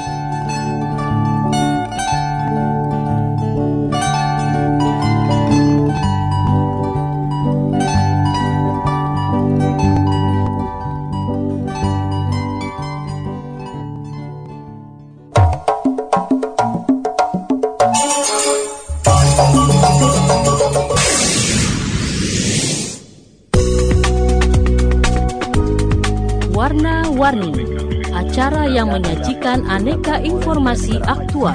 Warna-Warni, acara yang menyajikan aneka informasi aktual.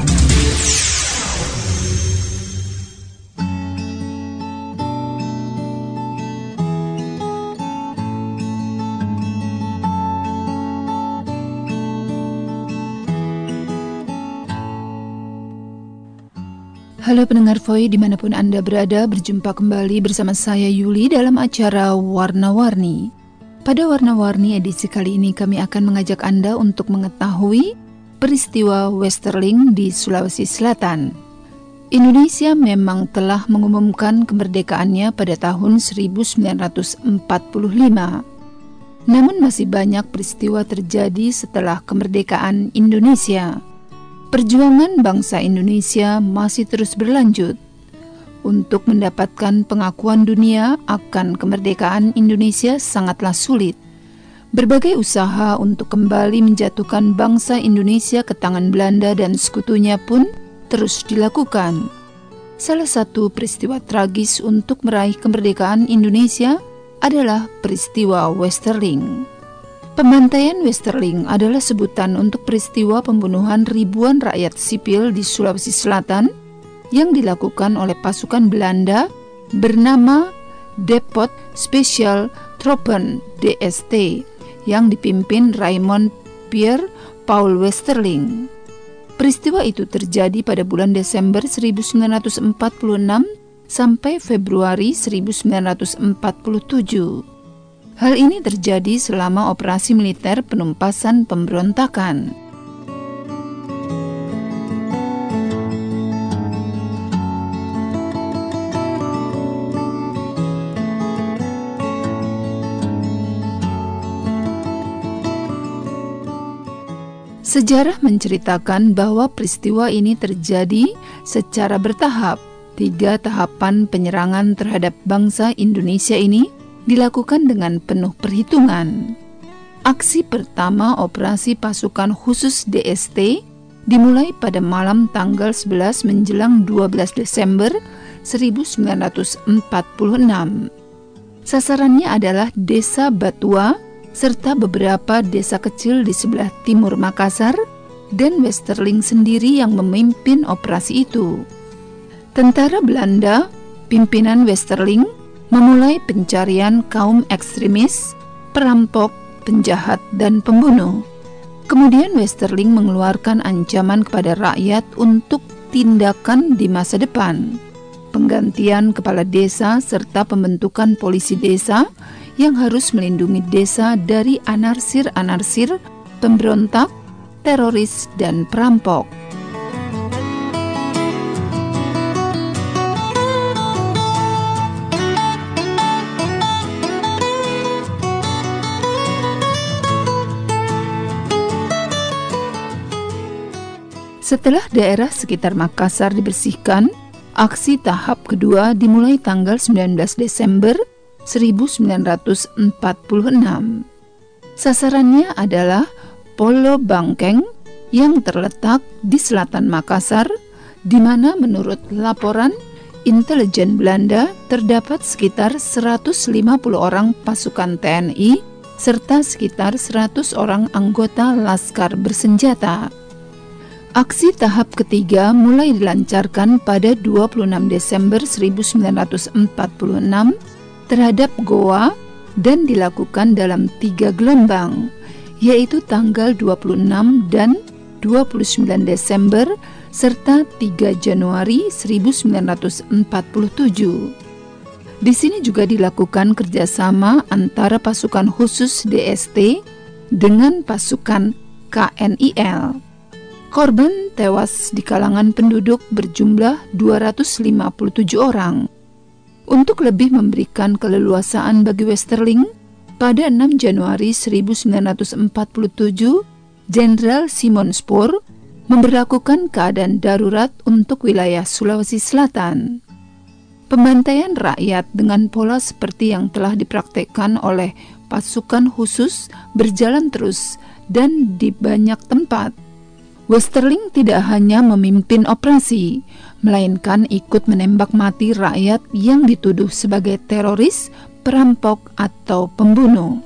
Halo pendengar Voi dimanapun Anda berada, berjumpa kembali bersama saya Yuli dalam acara Warna-Warni. Pada Warna-Warni edisi kali ini kami akan mengajak Anda untuk mengetahui peristiwa Westerling di Sulawesi Selatan. Indonesia memang telah mengumumkan kemerdekaannya pada tahun 1945. Namun masih banyak peristiwa terjadi setelah kemerdekaan Indonesia. Perjuangan bangsa Indonesia masih terus berlanjut. Untuk mendapatkan pengakuan dunia akan kemerdekaan Indonesia sangatlah sulit. Berbagai usaha untuk kembali menjatuhkan bangsa Indonesia ke tangan Belanda dan sekutunya pun terus dilakukan. Salah satu peristiwa tragis untuk meraih kemerdekaan Indonesia adalah peristiwa Westerling. Pembantaian Westerling adalah sebutan untuk peristiwa pembunuhan ribuan rakyat sipil di Sulawesi Selatan yang dilakukan oleh pasukan Belanda bernama Depot Special Troepen DST yang dipimpin Raymond Pierre Paul Westerling. Peristiwa itu terjadi pada bulan Desember 1946 sampai Februari 1947. Hal ini terjadi selama operasi militer penumpasan pemberontakan. Sejarah menceritakan bahwa peristiwa ini terjadi secara bertahap. 3 tahapan penyerangan terhadap bangsa Indonesia ini dilakukan dengan penuh perhitungan. Aksi pertama operasi pasukan khusus DST dimulai pada malam tanggal 11 menjelang 12 Desember 1946. Sasarannya adalah Desa Batua serta beberapa desa kecil di sebelah timur Makassar, dan Westerling sendiri yang memimpin operasi itu. Tentara Belanda, pimpinan Westerling, memulai pencarian kaum ekstremis, perampok, penjahat, dan pembunuh. Kemudian Westerling mengeluarkan ancaman kepada rakyat untuk tindakan di masa depan, penggantian kepala desa serta pembentukan polisi desa yang harus melindungi desa dari anarsir-anarsir, pemberontak, teroris, dan perampok. Setelah daerah sekitar Makassar dibersihkan, aksi tahap kedua dimulai tanggal 19 Desember 1946. Sasarannya adalah Polo Bangkeng yang terletak di selatan Makassar, di mana menurut laporan intelijen Belanda terdapat sekitar 150 orang pasukan TNI serta sekitar 100 orang anggota laskar bersenjata. Aksi tahap ketiga mulai dilancarkan pada 26 Desember 1946 terhadap Goa dan dilakukan dalam 3 gelombang, yaitu tanggal 26 dan 29 Desember serta 3 Januari 1947. Di sini juga dilakukan kerjasama antara pasukan khusus DST dengan pasukan KNIL. Korban tewas di kalangan penduduk berjumlah 257 orang. Untuk lebih memberikan keleluasaan bagi Westerling, pada 6 Januari 1947, Jenderal Simon Spoor memberlakukan keadaan darurat untuk wilayah Sulawesi Selatan. Pembantaian rakyat dengan pola seperti yang telah dipraktekkan oleh pasukan khusus berjalan terus dan di banyak tempat. Westerling tidak hanya memimpin operasi, melainkan ikut menembak mati rakyat yang dituduh sebagai teroris, perampok, atau pembunuh.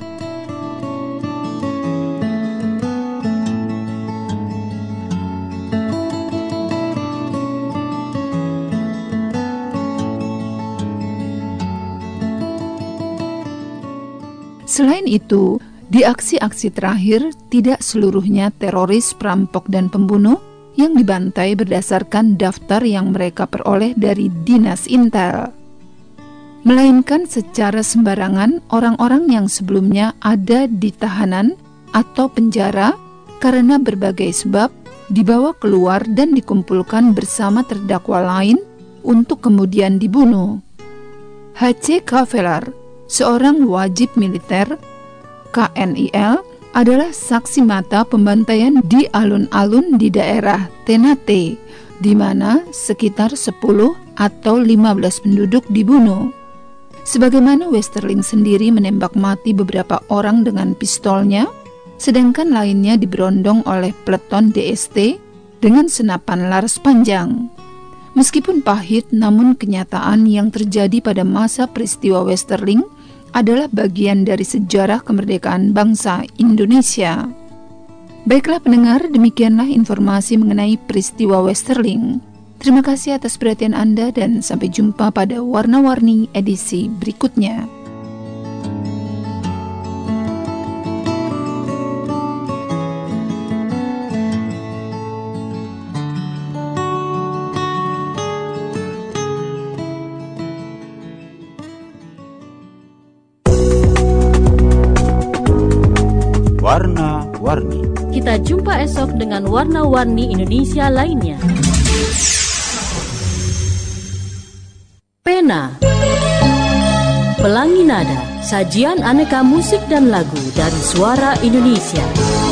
Selain itu, di aksi-aksi terakhir, tidak seluruhnya teroris, perampok, dan pembunuh yang dibantai berdasarkan daftar yang mereka peroleh dari Dinas Intel, melainkan secara sembarangan orang-orang yang sebelumnya ada di tahanan atau penjara karena berbagai sebab dibawa keluar dan dikumpulkan bersama terdakwa lain untuk kemudian dibunuh. H.C. Kavelar, seorang wajib militer KNIL, adalah saksi mata pembantaian di alun-alun di daerah Ternate, di mana sekitar 10 atau 15 penduduk dibunuh. Sebagaimana Westerling sendiri menembak mati beberapa orang dengan pistolnya, sedangkan lainnya diberondong oleh peleton DST dengan senapan laras panjang. Meskipun pahit, namun kenyataan yang terjadi pada masa peristiwa Westerling adalah bagian dari sejarah kemerdekaan bangsa Indonesia. Baiklah pendengar, demikianlah informasi mengenai peristiwa Westerling. Terima kasih atas perhatian Anda dan sampai jumpa pada Warna-Warni edisi berikutnya. Warna-Warni. Kita jumpa esok dengan warna-warni Indonesia lainnya. Pena, Pelangi Nada, sajian aneka musik dan lagu dari suara Indonesia.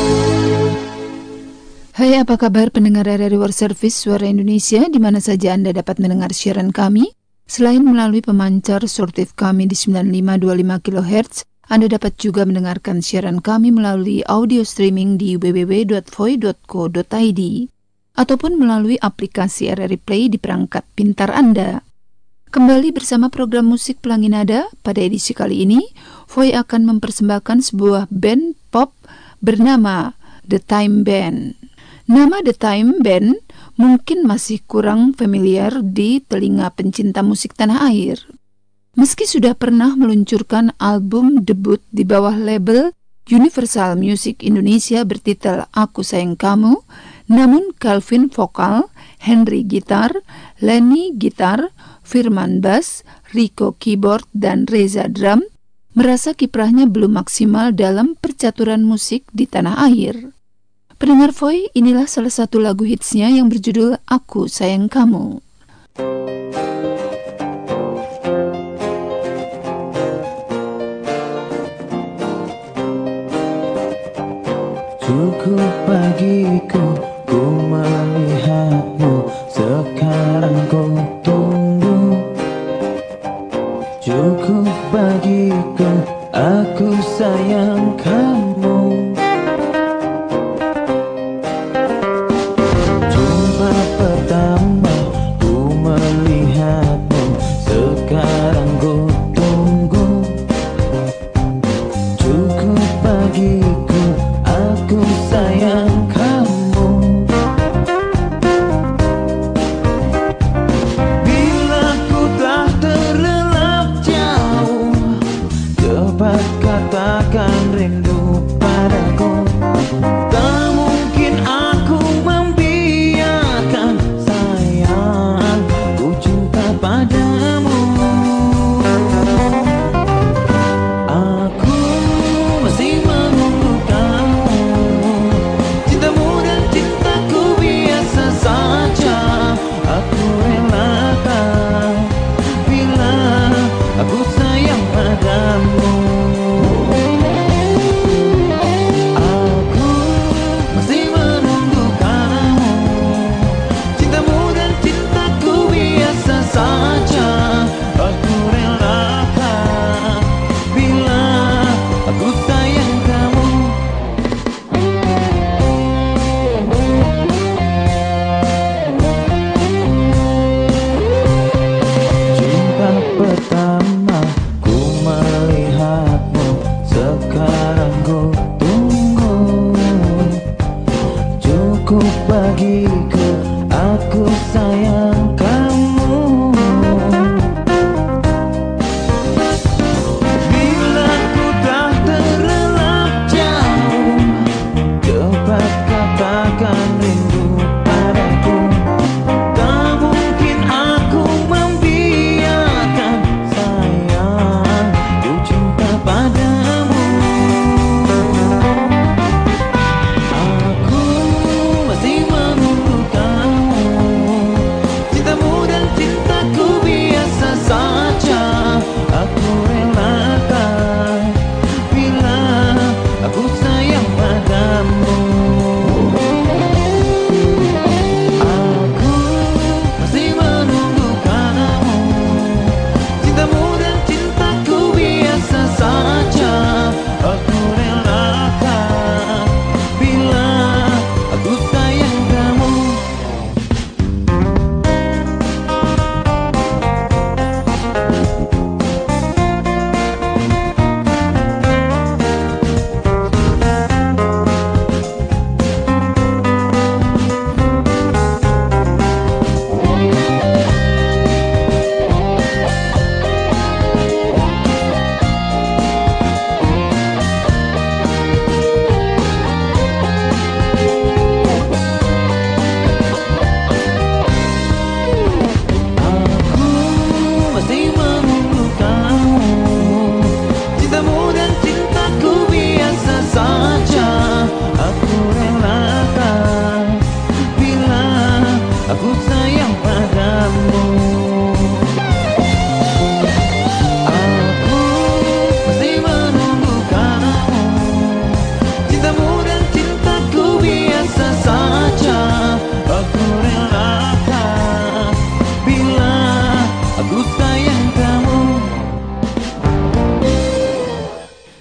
Hai, apa kabar pendengar RRI World Service Suara Indonesia, di mana saja Anda dapat mendengar siaran kami? Selain melalui pemancar sortif kami di 9525 kHz, Anda dapat juga mendengarkan siaran kami melalui audio streaming di www.voi.co.id ataupun melalui aplikasi RRI Play di perangkat pintar Anda. Kembali bersama program musik Pelangi Nada, pada edisi kali ini, Voi akan mempersembahkan sebuah band pop bernama The Time Band. Nama The Time Band mungkin masih kurang familiar di telinga pencinta musik tanah air. Meski sudah pernah meluncurkan album debut di bawah label Universal Music Indonesia bertitel Aku Sayang Kamu, namun Calvin vokal, Henry gitar, Lenny gitar, Firman bass, Rico keyboard, dan Reza drum merasa kiprahnya belum maksimal dalam percaturan musik di tanah air. Pendengar Voi, inilah salah satu lagu hitsnya yang berjudul Aku Sayang Kamu. Cukup bagiku ku melihatmu, sekarang ku tunggu. Cukup bagiku aku sayang kamu. Jumpa pertama ku melihatmu, sekarang ku tunggu. Cukup bagiku aku sayang kamu. Bila ku telah terlelap jauh, cepat katakan rindu padaku. Tak mungkin aku membiarkan sayang ku cinta padamu. Aku masih menunggu kamu. Cintamu dan cintaku biasa saja. Aku relakan bila aku sayang padamu. Aku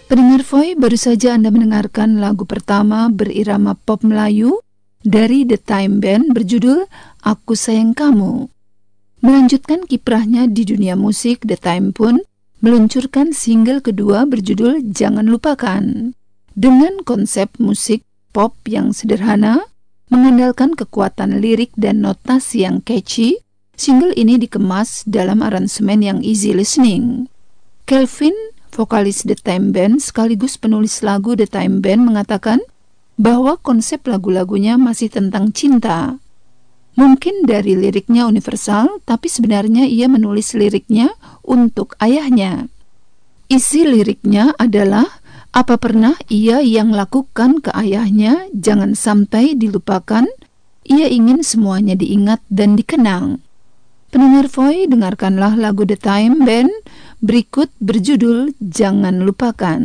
Pendengar Voi, baru saja Anda mendengarkan lagu pertama berirama pop Melayu dari The Time Band berjudul Aku Sayang Kamu. Melanjutkan kiprahnya di dunia musik, The Time pun meluncurkan single kedua berjudul Jangan Lupakan. Dengan konsep musik pop yang sederhana, mengandalkan kekuatan lirik dan notasi yang catchy, single ini dikemas dalam aransemen yang easy listening. Kelvin, vokalis The Time Band sekaligus penulis lagu The Time Band, mengatakan bahwa konsep lagu-lagunya masih tentang cinta. Mungkin dari liriknya universal, tapi sebenarnya ia menulis liriknya untuk ayahnya. Isi liriknya adalah, apa pernah ia yang lakukan ke ayahnya, jangan sampai dilupakan, ia ingin semuanya diingat dan dikenang. Pendengar Voi, dengarkanlah lagu The Time Band berikut berjudul Jangan Lupakan.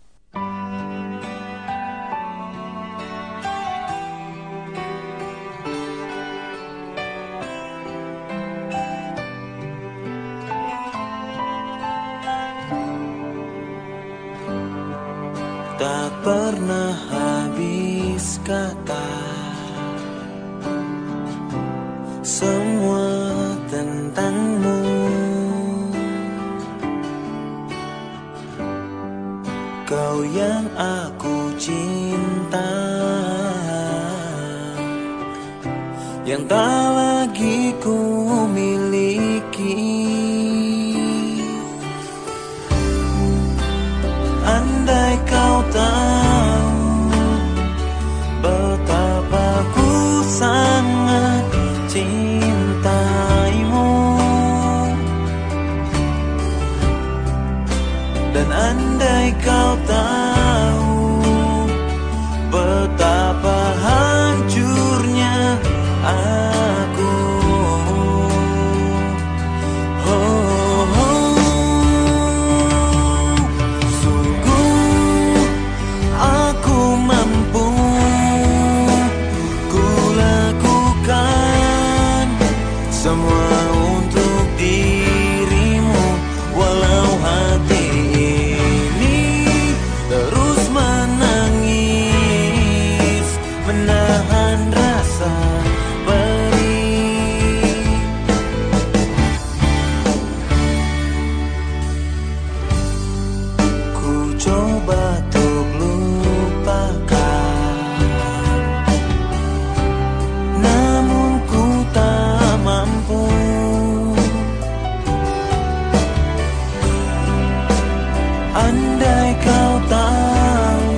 Tak pernah habis kata, semua tentangmu. Kau yang aku cinta, yang tak lagi ku miliki. Andai kau tahu betapa ku sangat cintaimu, dan andai kau tahu betapa hancurnya aku. Semua untuk dirimu, walau hati ini terus menangis, menahan rasa perih. Ku coba untuk lupakan, namun ku tak mampu. Andai kau tahu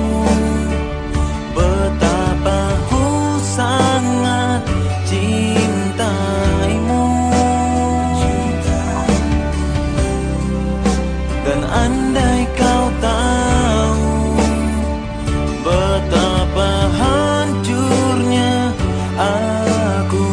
betapa ku sangat cintaimu, dan andai kau tahu betapa hancurnya aku.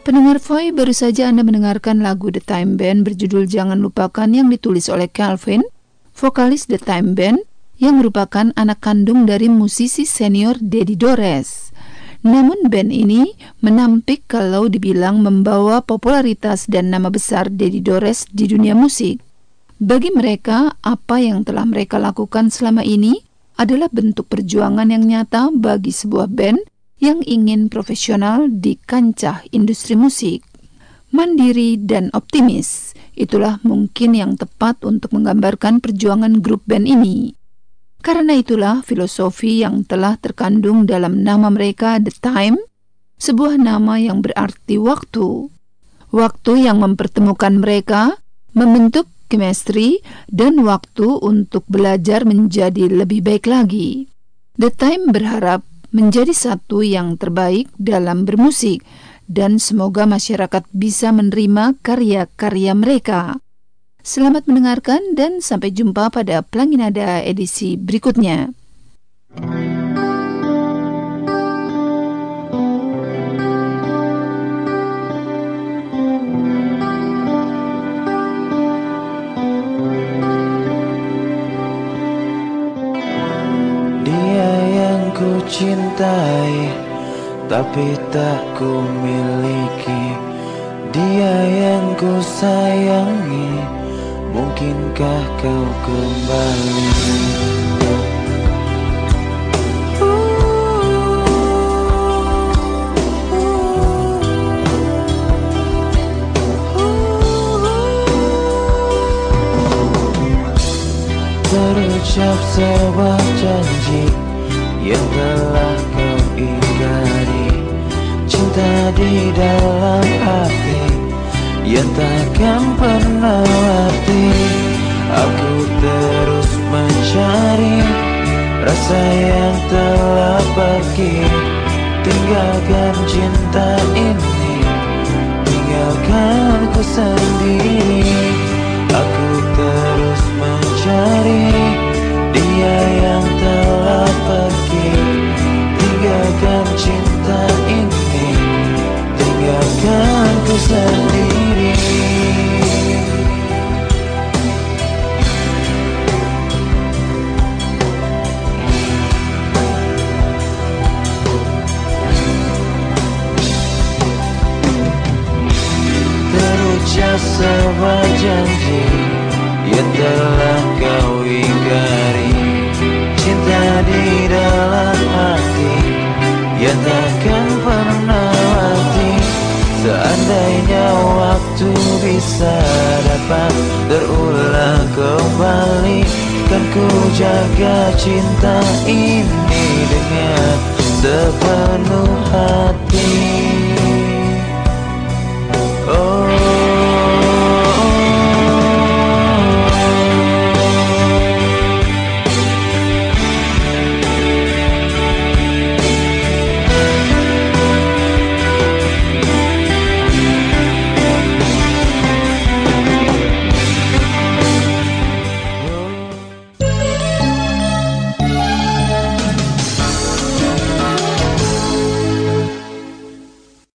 Pendengar Voi, baru saja Anda mendengarkan lagu The Time Band berjudul Jangan Lupakan yang ditulis oleh Calvin, vokalis The Time Band yang merupakan anak kandung dari musisi senior Deddy Dores. Namun band ini menampik kalau dibilang membawa popularitas dan nama besar Deddy Dores di dunia musik. Bagi mereka, apa yang telah mereka lakukan selama ini adalah bentuk perjuangan yang nyata bagi sebuah band yang ingin profesional di kancah industri musik. Mandiri dan optimis, itulah mungkin yang tepat untuk menggambarkan perjuangan grup band ini. Karena itulah filosofi yang telah terkandung dalam nama mereka The Time, sebuah nama yang berarti waktu. Waktu yang mempertemukan mereka, membentuk chemistry, dan waktu untuk belajar menjadi lebih baik lagi. The Time berharap menjadi satu yang terbaik dalam bermusik, dan semoga masyarakat bisa menerima karya-karya mereka. Selamat mendengarkan dan sampai jumpa pada Pelangi Nada edisi berikutnya. Dia yang ku cintai tapi tak ku miliki, dia yang ku sayangi, mungkinkah kau kembali? Terucap sebuah janji yang telah kau ingkari, cinta di dalam hati yang takkan pernah mati. Aku terus mencari rasa yang telah pergi. Tinggalkan cinta ini, tinggalkan ku sendiri. Aku terus mencari dia yang telah pergi. Tinggalkan cinta ini, tinggalkan ku sendiri. Terucap sebuah janji yang telah kau ingkari, cinta di dalam hati yang takkan pernah mati. Seandainya waktu bisa dapat terulang kembali, kan ku jaga cinta ini dengan sepenuh hati.